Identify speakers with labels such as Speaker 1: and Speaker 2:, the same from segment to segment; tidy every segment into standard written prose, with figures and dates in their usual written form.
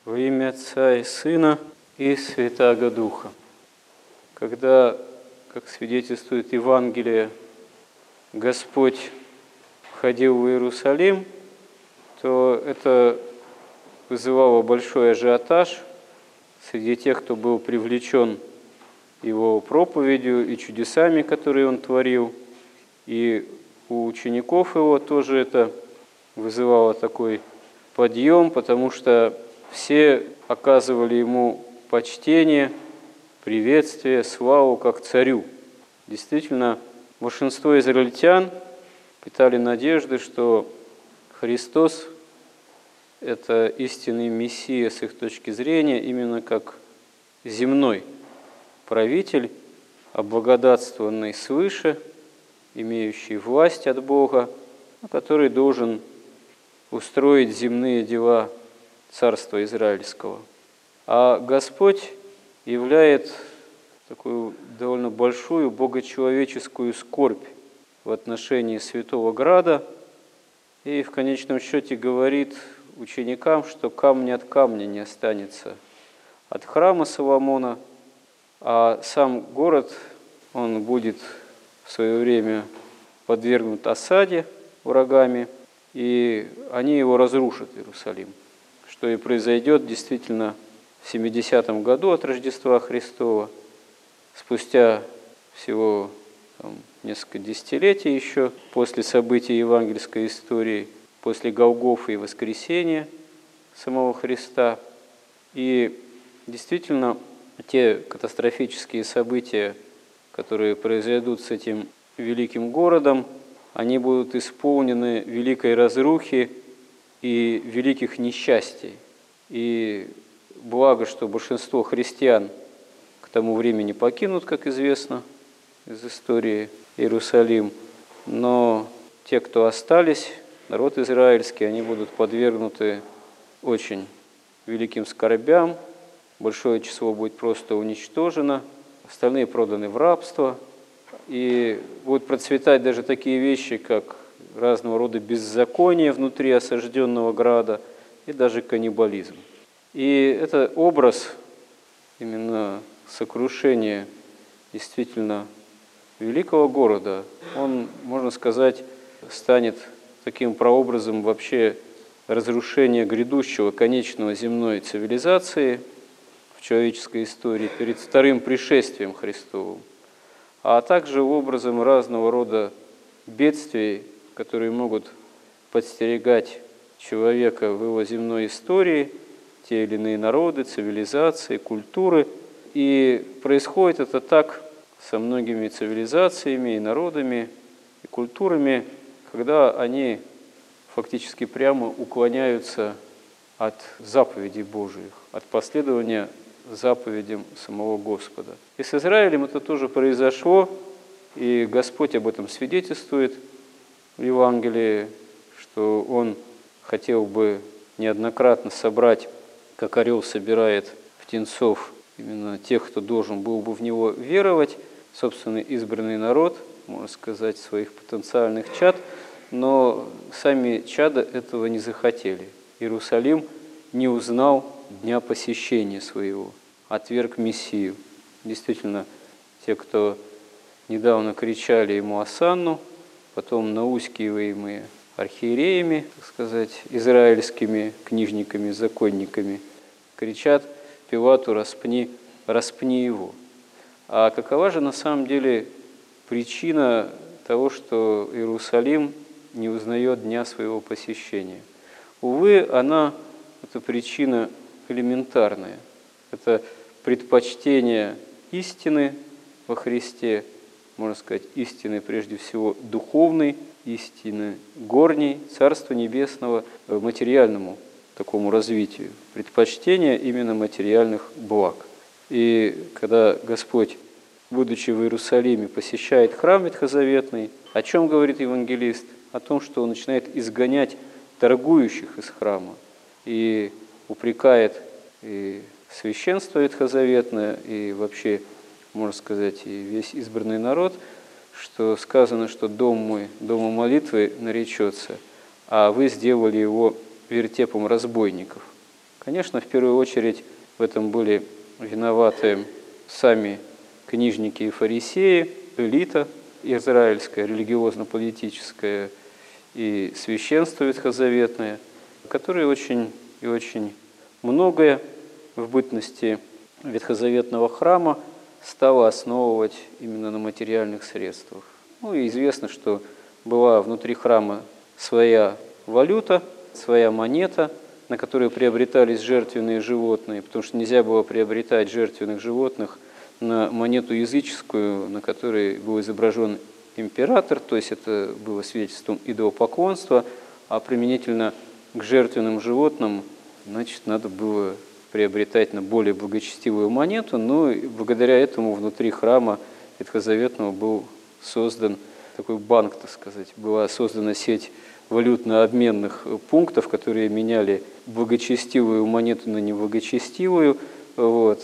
Speaker 1: Во имя Отца и Сына и Святаго Духа. Когда, как свидетельствует Евангелие, Господь входил в Иерусалим, то это вызывало большой ажиотаж среди тех, кто был привлечен его проповедью и чудесами, которые он творил. И у учеников его тоже это вызывало такой подъем, потому что все оказывали ему почтение, приветствие, славу как царю. Действительно, большинство израильтян питали надежды, что Христос – это истинный Мессия с их точки зрения, именно как земной правитель, облагодатствованный свыше, имеющий власть от Бога, который должен устроить земные дела Царства Израильского. А Господь являет такую довольно большую богочеловеческую скорбь в отношении Святого Града и в конечном счете говорит ученикам, что камня от камня не останется от храма Соломона, а сам город, он будет в свое время подвергнут осаде врагами, и они его разрушат, Иерусалим. Что и произойдет действительно в 70-м году от Рождества Христова, спустя всего несколько десятилетий еще после событий евангельской истории, после Голгофы и воскресения самого Христа. И действительно, те катастрофические события, которые произойдут с этим великим городом, они будут исполнены великой разрухи и великих несчастий. И благо, что большинство христиан к тому времени покинут, как известно из истории, Иерусалим, но те, кто остались, народ израильский, они будут подвергнуты очень великим скорбям, большое число будет просто уничтожено, остальные проданы в рабство, и будут процветать даже такие вещи, как разного рода беззаконие внутри осажденного града и даже каннибализм. И это образ именно сокрушения действительно великого города, он, можно сказать, станет таким прообразом вообще разрушения грядущего конечного земной цивилизации в человеческой истории перед вторым пришествием Христовым, а также образом разного рода бедствий, которые могут подстерегать человека в его земной истории, те или иные народы, цивилизации, культуры. И происходит это так со многими цивилизациями и народами, и культурами, когда они фактически прямо уклоняются от заповедей Божиих, от последования заповедям самого Господа. И с Израилем это тоже произошло, и Господь об этом свидетельствует в Евангелии, что Он хотел бы неоднократно собрать, как орел собирает птенцов, именно тех, кто должен был бы в Него веровать, собственный избранный народ, можно сказать, своих потенциальных чад, но сами чада этого не захотели. Иерусалим не узнал дня посещения своего, отверг Мессию. Действительно, те, кто недавно кричали ему осанну, потом наускиваемые архиереями, так сказать, израильскими книжниками, законниками, кричат Пилату: распни его. А какова же на самом деле причина того, что Иерусалим не узнает дня своего посещения? Увы, эта причина элементарная. Это предпочтение истины во Христе, можно сказать, истины прежде всего духовной, истины горней, Царства Небесного, материальному такому развитию, предпочтение именно материальных благ. И когда Господь, будучи в Иерусалиме, посещает храм ветхозаветный, о чем говорит евангелист? О том, что он начинает изгонять торгующих из храма и упрекает и священство ветхозаветное, и вообще, можно сказать, и весь избранный народ, что сказано, что дом мой, домом молитвы наречется, а вы сделали его вертепом разбойников. Конечно, в первую очередь в этом были виноваты сами книжники и фарисеи, элита израильская, религиозно-политическая и священство ветхозаветное, которые очень и очень многое в бытности ветхозаветного храма стало основывать именно на материальных средствах. Ну и известно, что была внутри храма своя валюта, своя монета, на которой приобретались жертвенные животные, потому что нельзя было приобретать жертвенных животных на монету языческую, на которой был изображен император, то есть это было свидетельством идолопоклонства, а применительно к жертвенным животным, значит, надо было приобретать на более благочестивую монету, но и благодаря этому внутри храма ветхозаветного был создан такой банк, так сказать, была создана сеть валютно-обменных пунктов, которые меняли благочестивую монету на неблагочестивую, вот,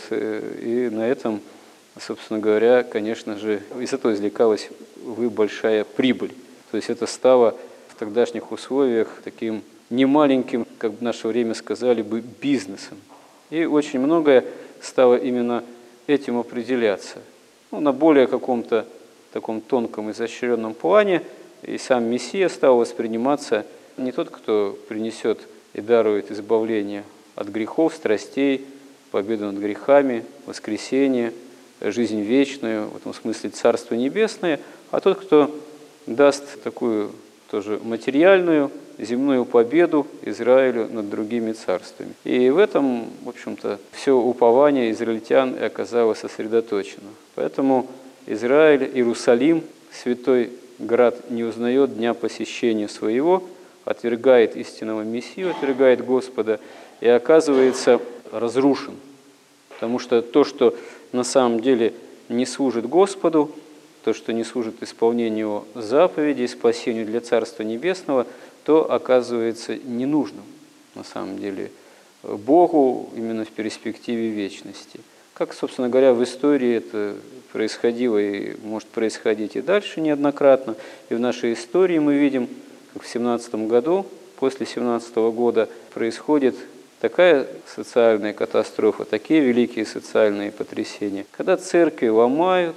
Speaker 1: и на этом, собственно говоря, конечно же, из этого извлекалась большая прибыль. То есть это стало в тогдашних условиях таким немаленьким, как в наше время сказали бы, бизнесом. И очень многое стало именно этим определяться. Ну, на более каком-то таком тонком, изощренном плане и сам Мессия стал восприниматься не тот, кто принесет и дарует избавление от грехов, страстей, победу над грехами, воскресение, жизнь вечную, в этом смысле Царство Небесное, а тот, кто даст такую тоже материальную, земную победу Израилю над другими царствами. И в этом, в общем-то, все упование израильтян и оказалось сосредоточено. Поэтому Израиль, Иерусалим, святой град, не узнает дня посещения своего, отвергает истинного Мессию, отвергает Господа и оказывается разрушен. Потому что то, что на самом деле не служит Господу, то, что не служит исполнению заповедей, спасению для Царства Небесного, то оказывается ненужным на самом деле Богу именно в перспективе вечности. Как, собственно говоря, в истории это происходило и может происходить и дальше неоднократно. И в нашей истории мы видим, как в 17 году, после 17 года происходит такая социальная катастрофа, такие великие социальные потрясения, когда церкви ломают,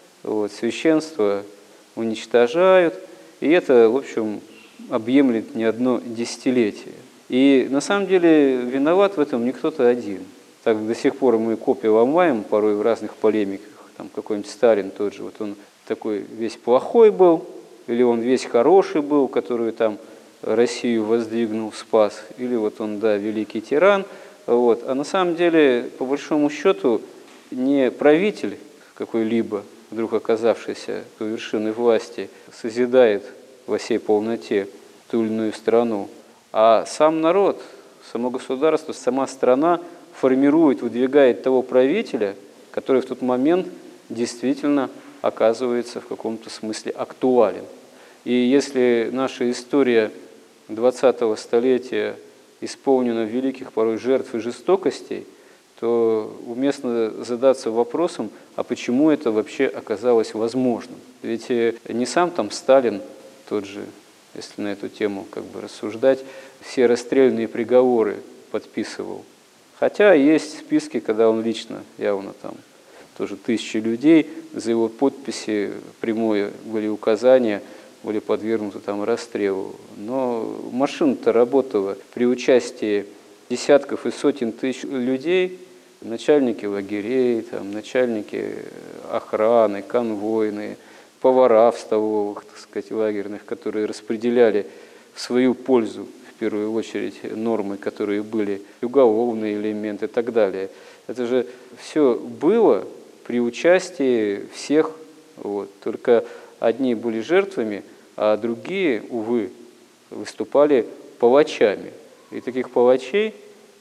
Speaker 1: священство уничтожают, и это, в общем, объемлет не одно десятилетие. И на самом деле виноват в этом не кто-то один. Так до сих пор мы копии ломаем, порой в разных полемиках. Там какой-нибудь Сталин тот же, вот он такой весь плохой был, или он весь хороший был, который там Россию воздвигнул, спас, или вот он, да, великий тиран. Вот. А на самом деле, по большому счету, не правитель какой-либо, вдруг оказавшийся у вершины власти, созидает во всей полноте ту или иную страну, а сам народ, само государство, сама страна формирует, выдвигает того правителя, который в тот момент действительно оказывается в каком-то смысле актуален. И если наша история 20-го столетия исполнена великих порой жертв и жестокостей, то уместно задаться вопросом, а почему это вообще оказалось возможным? Ведь не сам там Сталин, тот же, если на эту тему как бы рассуждать, все расстрельные приговоры подписывал. Хотя есть списки, когда он лично, явно там, тоже тысячи людей, за его подписи прямое были указания, были подвергнуты там расстрелу. Но машина-то работала при участии десятков и сотен тысяч людей, начальники лагерей, там, начальники охраны, конвойные, повара в столовых, так сказать, лагерных, которые распределяли в свою пользу, в первую очередь, нормы, которые были, уголовные элементы и так далее. Это же все было при участии всех, только одни были жертвами, а другие, увы, выступали палачами. И таких палачей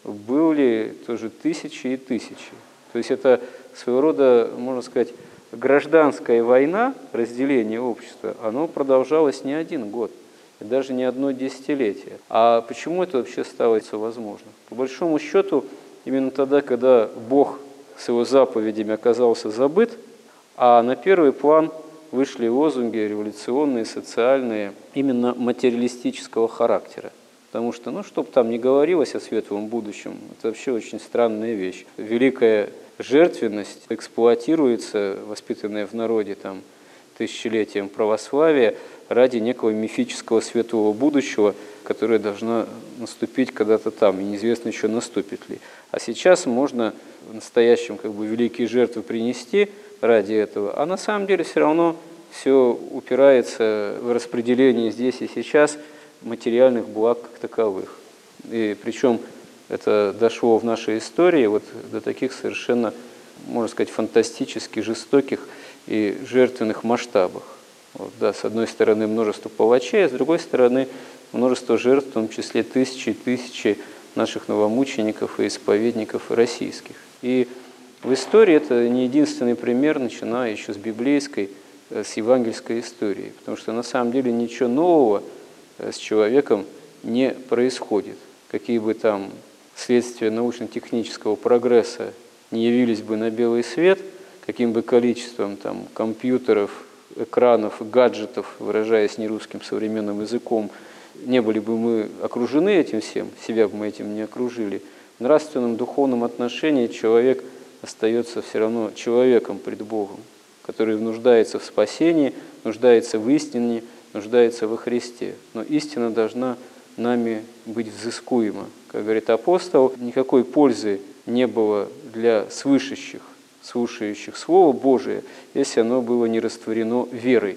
Speaker 1: были тоже тысячи и тысячи. То есть это своего рода, можно сказать, гражданская война, разделение общества, оно продолжалось не один год, и даже не одно десятилетие. А почему это вообще стало возможно? По большому счету, именно тогда, когда Бог с его заповедями оказался забыт, а на первый план вышли лозунги революционные, социальные, именно материалистического характера. Потому что, ну, что бы там ни говорилось о светлом будущем, это вообще очень странная вещь. Великая жертвенность эксплуатируется, воспитанная в народе там тысячелетием православия, ради некого мифического светлого будущего, которое должно наступить когда-то там, и неизвестно еще наступит ли. А сейчас можно в настоящем великие жертвы принести ради этого, а на самом деле все равно все упирается в распределение здесь и сейчас материальных благ как таковых. И причем это дошло в нашей истории вот до таких совершенно, можно сказать, фантастически жестоких и жертвенных масштабах. Вот, да, с одной стороны множество палачей, а с другой стороны множество жертв, в том числе тысячи и тысячи наших новомучеников и исповедников российских. И в истории это не единственный пример, начиная еще с библейской, с евангельской истории, потому что на самом деле ничего нового с человеком не происходит. Какие бы там следствия научно-технического прогресса не явились бы на белый свет, каким бы количеством там компьютеров, экранов, гаджетов, выражаясь нерусским современным языком, не были бы мы окружены этим всем, себя бы мы этим не окружили, в нравственном, духовном отношении человек остается все равно человеком пред Богом, который нуждается в спасении, нуждается в истине, нуждается во Христе. Но истина должна нами быть взыскуема. Как говорит апостол, никакой пользы не было для слышащих, слушающих Слово Божие, если оно было не растворено верой.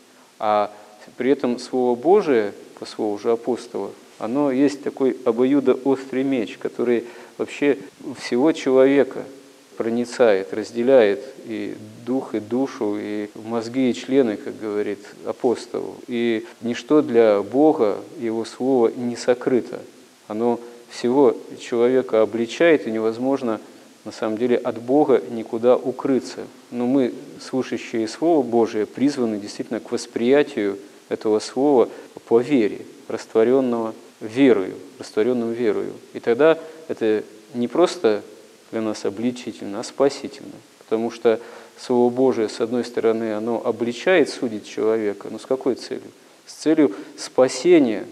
Speaker 1: А при этом Слово Божие, по слову же апостола, оно есть такой обоюдоострый меч, который вообще всего человека проницает, разделяет и дух, и душу, и мозги, и члены, как говорит апостол. И ничто для Бога, Его Слово, не сокрыто. Оно всего человека обличает, и невозможно на самом деле от Бога никуда укрыться. Но мы, слушающие Слово Божие, призваны действительно к восприятию этого Слова по вере, растворенного верою, растворенным верою. И тогда это не просто для нас обличительно, а спасительно. Потому что Слово Божие, с одной стороны, оно обличает судить человека, но с какой целью? С целью спасения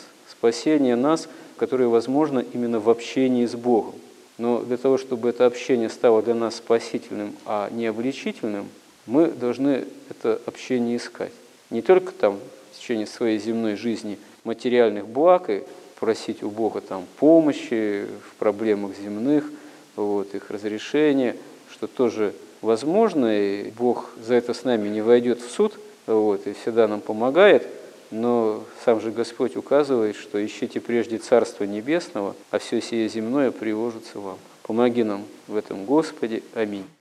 Speaker 1: нас, которое возможно именно в общении с Богом. Но для того, чтобы это общение стало для нас спасительным, а не обличительным, мы должны это общение искать. Не только там в течение своей земной жизни материальных благ и просить у Бога там помощи в проблемах земных, их разрешения, что тоже возможно, и Бог за это с нами не войдет в суд, и всегда нам помогает, но сам же Господь указывает, что ищите прежде Царства Небесного, а все сие земное приложится вам. Помоги нам в этом, Господи. Аминь.